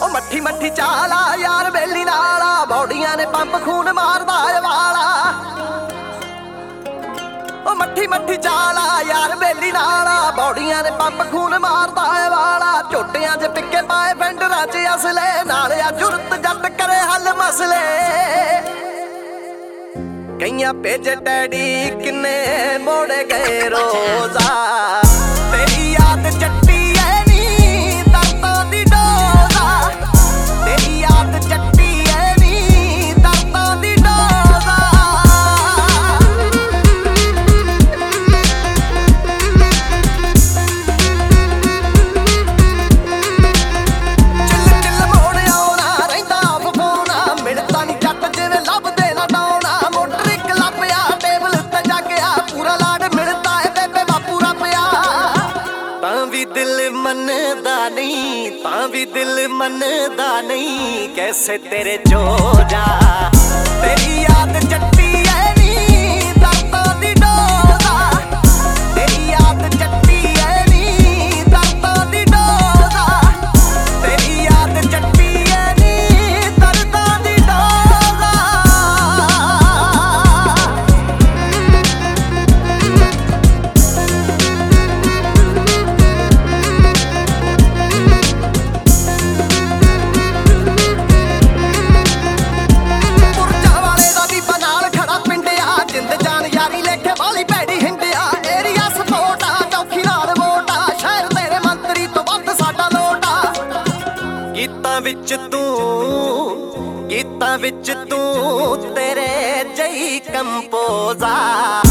ਮੱਠੀ ਮੱਠੀ ਚਾਲਾ ਯਾਰ ਬੇਲੀ ਨਾਲਾ ਬੌਡੀਆਂ ਨੇ ਪੰਪ ਖੂਨ ਮਾਰਦਾ ਏ ਵਾਲਾ ਉਹ ਮੱਠੀ ਮੱਠੀ ਚਾਲਾ ਯਾਰ ਬੇਲੀ ਨਾਲਾ ਬੌਡੀਆਂ ਨੇ ਪੰਪ ਖੂਨ ਮਾਰਦਾ ਏ ਵਾਲਾ ਝੋਟਿਆਂ 'ਚ ਪਿੱਕੇ ਪਾਏ ਫੈਂਡਰਾਂ 'ਚ ਅਸਲੇ ਨਾਲ ਆ ਜੁਰਤ ਜੱਟ ਕਰੇ ਹੱਲ ਮਸਲੇ ਕਈਆਂ ਭੇਜ ਡੈਡੀ ਕਿੰਨੇ ਮੋੜ ਗਏ ਰੋਜ਼ਾ ਤੇਰੀ ਯਾਦ ਚੱਟੀ ਐ ਨੀ ਦਰਦਾਂ ਦੀ ਡੋਜ਼ਾ ਤੇਰੀ ਯਾਦ ਚੱਟੀ ਐ ਨੀ ਦਰਦਾਂ ਦੀ ਡੋਜ਼ਾ ਚਿੱਲ ਚਿੱਲ ਮੋੜ ਆਉਣਾ ਰਹਿੰਦਾ ਫੋਨਾ ਮਿਲਦਾ ਨੀ ਜੱਟ ਜਿਵੇਂ ਲੱਭਦੇ ਨਾ ਡਾਉਣਾ दिल मनदा नहीं तां भी दिल मनदा नहीं कैसे तेरे जो जा तेरी याद चट्टी है नी दर्दां दी डोज़ा तेरी याद चट्टी है नी दर्दां दी डोज़ा तेरी याद चट्टी है नी दर्दां दी डोज़ा गीतां विच तू तेरे जई कंपोज़ा